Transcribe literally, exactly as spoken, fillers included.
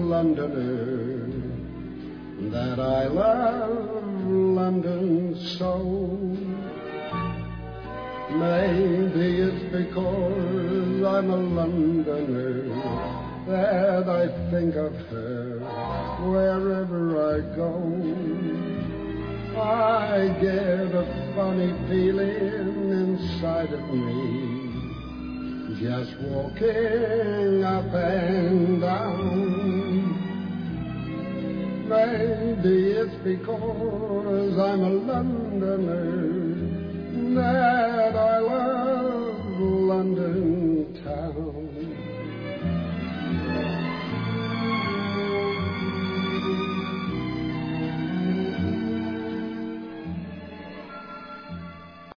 Londoner, that I love London so. Maybe it's because I'm a Londoner that I think of her wherever I go. I get a funny feeling inside of me just walking up and down. Maybe it's because I'm a Londoner that I love